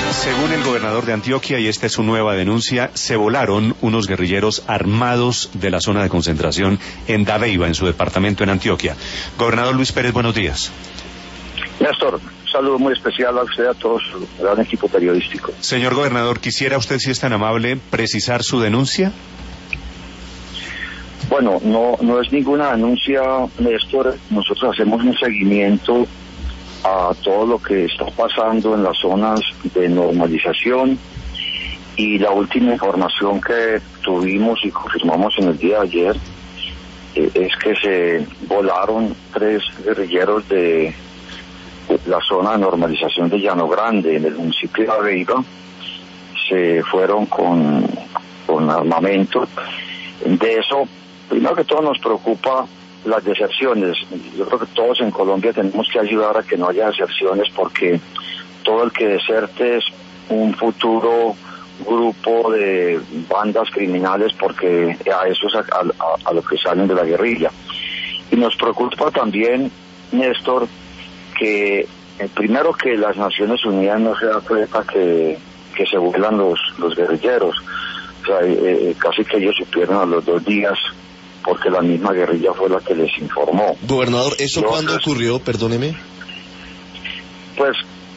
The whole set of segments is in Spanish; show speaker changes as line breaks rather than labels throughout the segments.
Según el gobernador de Antioquia, y esta es su nueva denuncia, se volaron unos guerrilleros armados de la zona de concentración en Dabeiba, en su departamento en Antioquia. Gobernador Luis Pérez, buenos días.
Néstor, un saludo muy especial a usted, a todo su gran equipo periodístico.
Señor gobernador, quisiera usted, si es tan amable, precisar su denuncia.
Bueno, no es ninguna denuncia, Néstor. Nosotros hacemos un seguimiento a todo lo que está pasando en las zonas de normalización, y la última información que tuvimos y confirmamos en el día de ayer es que se volaron 3 guerrilleros de la zona de normalización de Llano Grande, en el municipio de Dabeiba. Se fueron con armamento. De eso, primero que todo, nos preocupa las deserciones. Yo creo que todos en Colombia tenemos que ayudar a que no haya deserciones, porque todo el que deserte es un futuro grupo de bandas criminales, porque a eso es a lo que salen de la guerrilla. Y nos preocupa también, Néstor, que primero que las Naciones Unidas no se da cuenta que se vuelan los guerrilleros. O sea, casi que ellos supieron a los 2 días, porque la misma guerrilla fue la que les informó.
Gobernador, ¿eso cuándo ocurrió? Perdóneme.
Pues,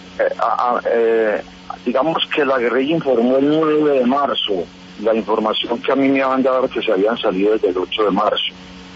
digamos que la guerrilla informó el 9 de marzo. La información que a mí me habían dado era que se habían salido desde el 8 de marzo.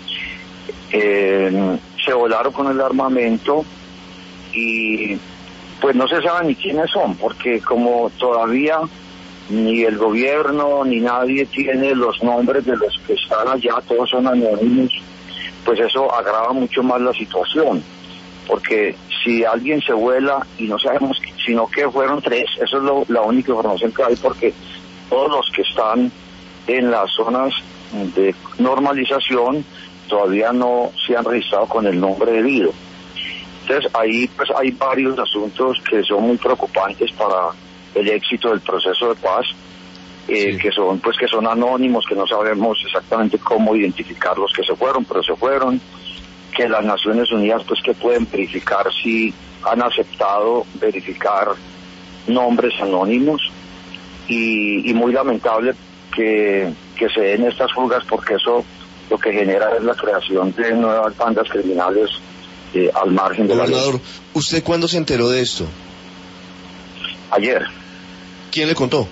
Se volaron con el armamento y pues no se sabe ni quiénes son, porque como todavía ni el gobierno ni nadie tiene los nombres de los que están allá, todos son anónimos, pues eso agrava mucho más la situación, porque si alguien se vuela y no sabemos, sino que fueron 3, eso es la única información que hay, porque todos los que están en las zonas de normalización todavía no se han registrado con el nombre debido. Entonces ahí pues hay varios asuntos que son muy preocupantes para el éxito del proceso de paz, sí, que son anónimos, que no sabemos exactamente cómo identificar los que se fueron, pero se fueron, que las Naciones Unidas pues que pueden verificar si han aceptado verificar nombres anónimos, y muy lamentable que se den estas fugas, porque eso lo que genera es la creación de nuevas bandas criminales al margen de la ley.
Gobernador, ¿usted cuándo se enteró de esto?
Ayer.
¿Quién le contó?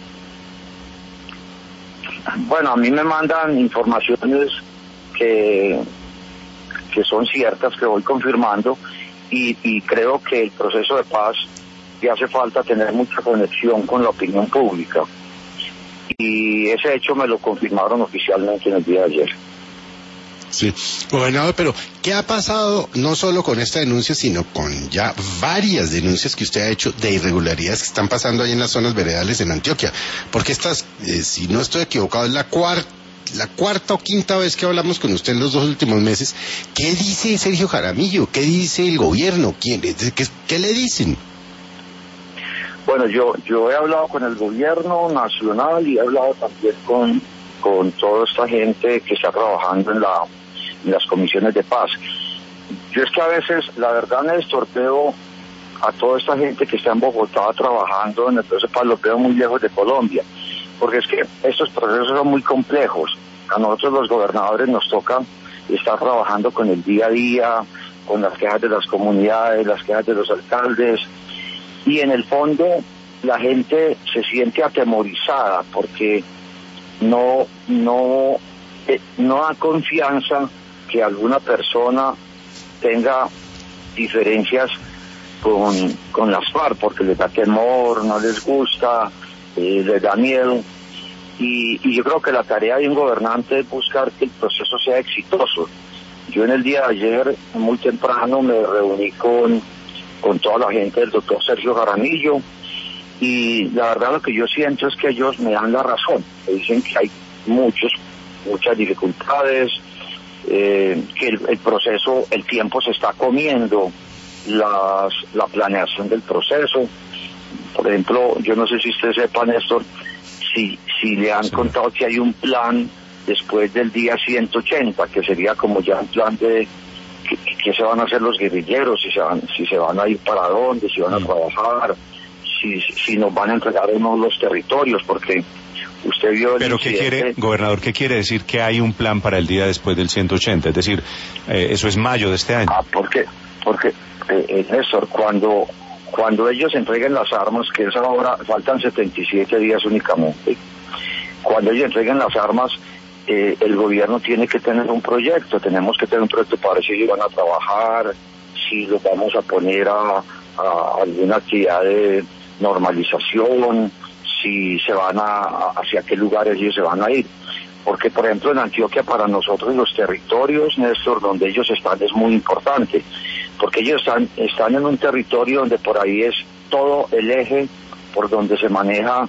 Bueno, a mí me mandan informaciones que son ciertas, que voy confirmando, y creo que el proceso de paz le hace falta tener mucha conexión con la opinión pública, y ese hecho me lo confirmaron oficialmente en el día de ayer.
Sí, gobernador, pero ¿qué ha pasado no solo con esta denuncia, sino con ya varias denuncias que usted ha hecho de irregularidades que están pasando ahí en las zonas veredales en Antioquia? Porque estas, si no estoy equivocado, es la cuarta o quinta vez que hablamos con usted en los 2 últimos meses. ¿Qué dice Sergio Jaramillo? ¿Qué dice el gobierno? ¿Qué le dicen?
Bueno, yo he hablado con el gobierno nacional y he hablado también con toda esta gente que está trabajando en las comisiones de paz. Yo es que a veces, la verdad, Néstor, veo a toda esta gente que está en Bogotá trabajando en el proceso de paz, los veo muy lejos de Colombia, porque es que estos procesos son muy complejos. A nosotros los gobernadores nos toca estar trabajando con el día a día, con las quejas de las comunidades, las quejas de los alcaldes, y en el fondo la gente se siente atemorizada porque no da confianza que alguna persona tenga diferencias con las FARC, porque les da temor, no les gusta, les da miedo, y yo creo que la tarea de un gobernante es buscar que el proceso sea exitoso. Yo en el día de ayer, muy temprano, me reuní con toda la gente del doctor Sergio Jaramillo, y la verdad lo que yo siento es que ellos me dan la razón. Me dicen que hay muchas dificultades, que el proceso, el tiempo se está comiendo la planeación del proceso. Por ejemplo, yo no sé si usted sepa, Néstor, si le han contado que hay un plan después del día 180, que sería como ya un plan de qué se van a hacer los guerrilleros, si se van a ir para dónde, si van a trabajar, si nos van a entregar o no los territorios, porque usted vio...
Pero ¿qué quiere, gobernador, qué quiere decir que hay un plan para el día después del 180? Es decir, eso es mayo de este año.
Porque Néstor, cuando ellos entreguen las armas, que es ahora, faltan 77 días únicamente, cuando ellos entreguen las armas, el gobierno tiene que tener un proyecto, tenemos que tener un proyecto para ver si ellos van a trabajar, si los vamos a poner a alguna actividad de normalización, si se van hacia qué lugares ellos se van a ir. Porque, por ejemplo, en Antioquia para nosotros los territorios, Néstor, donde ellos están es muy importante, porque ellos están en un territorio donde por ahí es todo el eje por donde se maneja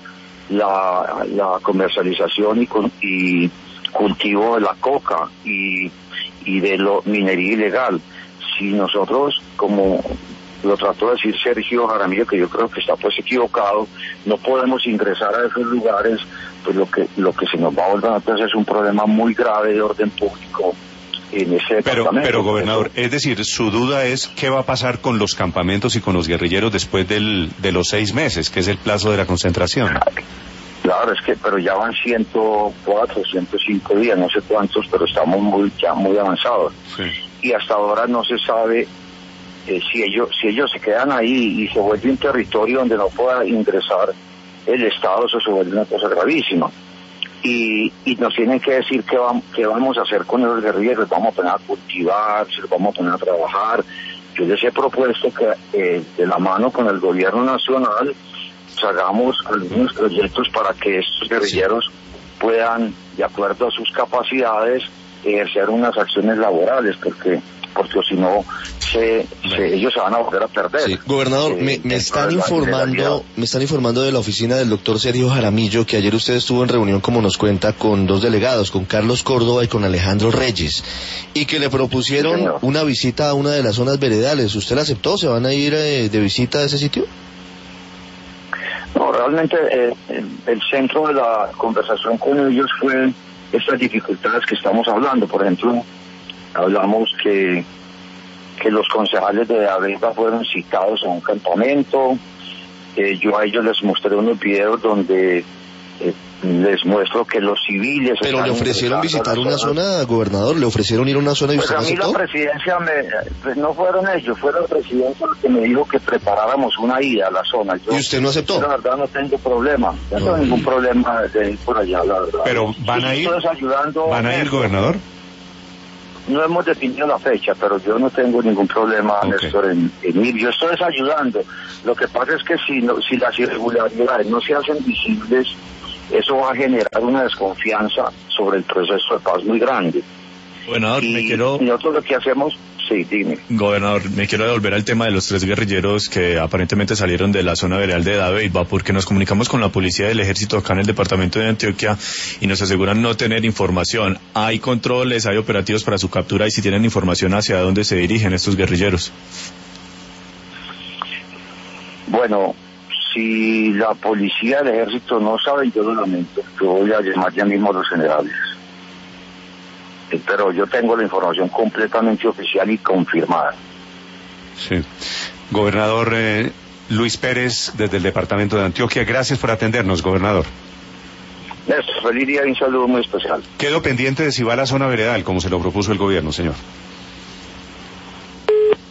la comercialización y cultivo de la coca y de la minería ilegal. Si nosotros, como lo trató de decir Sergio Jaramillo, que yo creo que está pues equivocado, no podemos ingresar a esos lugares, pues lo que se nos va a volver a hacer es un problema muy grave de orden público en ese departamento.
Pero gobernador, es decir, su duda es qué va a pasar con los campamentos y con los guerrilleros después de los 6 meses, que es el plazo de la concentración.
Pero ya van 104, 105 días, no sé cuántos, pero estamos ya muy avanzados.
Sí.
Y hasta ahora no se sabe si ellos se quedan ahí y se vuelve un territorio donde no pueda ingresar el Estado, eso se vuelve una cosa gravísima. Y nos tienen que decir qué vamos a hacer con los guerrilleros, vamos a poner a cultivar, se los vamos a poner a trabajar. Yo les he propuesto que de la mano con el gobierno nacional hagamos algunos proyectos para que estos guerrilleros puedan, de acuerdo a sus capacidades, ejercer unas acciones laborales, porque si no ellos se van a volver a perder.
Sí. Gobernador, me están informando de la oficina del doctor Sergio Jaramillo que ayer usted estuvo en reunión, como nos cuenta, con 2 delegados, con Carlos Córdoba y con Alejandro Reyes, y que le propusieron una visita a una de las zonas veredales. ¿Usted la aceptó? ¿Se van a ir de visita a ese sitio?
No, realmente el centro de la conversación con ellos fue estas dificultades que estamos hablando. Por ejemplo, hablamos que los concejales de Dabeiba fueron citados a un campamento. Yo a ellos les mostré unos videos donde les muestro que los civiles...
Pero le ofrecieron visitar una zona, gobernador, le ofrecieron ir a una zona y usted
a mí
aceptó.
la presidencia no fueron ellos, fue la presidencia que me dijo que preparáramos una ida a la zona.
¿Y usted no aceptó?
La verdad no tengo problema, no tengo ningún problema de ir por allá, la verdad.
Pero ¿van a ir? ¿Van a ir, gobernador?
No hemos definido la fecha, pero yo no tengo ningún problema, Néstor, en ir. Yo estoy ayudando. Lo que pasa es que si las irregularidades no se hacen visibles, eso va a generar una desconfianza sobre el proceso de paz muy grande.
Gobernador,
y nosotros lo que hacemos... Sí, dime.
Gobernador, me quiero devolver al tema de los 3 guerrilleros que aparentemente salieron de la zona veredal de Dabeiba, porque nos comunicamos con la policía del ejército acá en el departamento de Antioquia y nos aseguran no tener información. ¿Hay controles, hay operativos para su captura y si tienen información hacia dónde se dirigen estos guerrilleros?
Bueno, si la policía del ejército no sabe, yo lo lamento. Yo voy a llamar ya mismo a los generales. Pero yo tengo la información completamente oficial y confirmada.
Sí. Gobernador Luis Pérez, desde el departamento de Antioquia, gracias por atendernos, gobernador.
Feliz día y un saludo muy especial.
Quedo pendiente de si va a la zona veredal, como se lo propuso el gobierno, señor.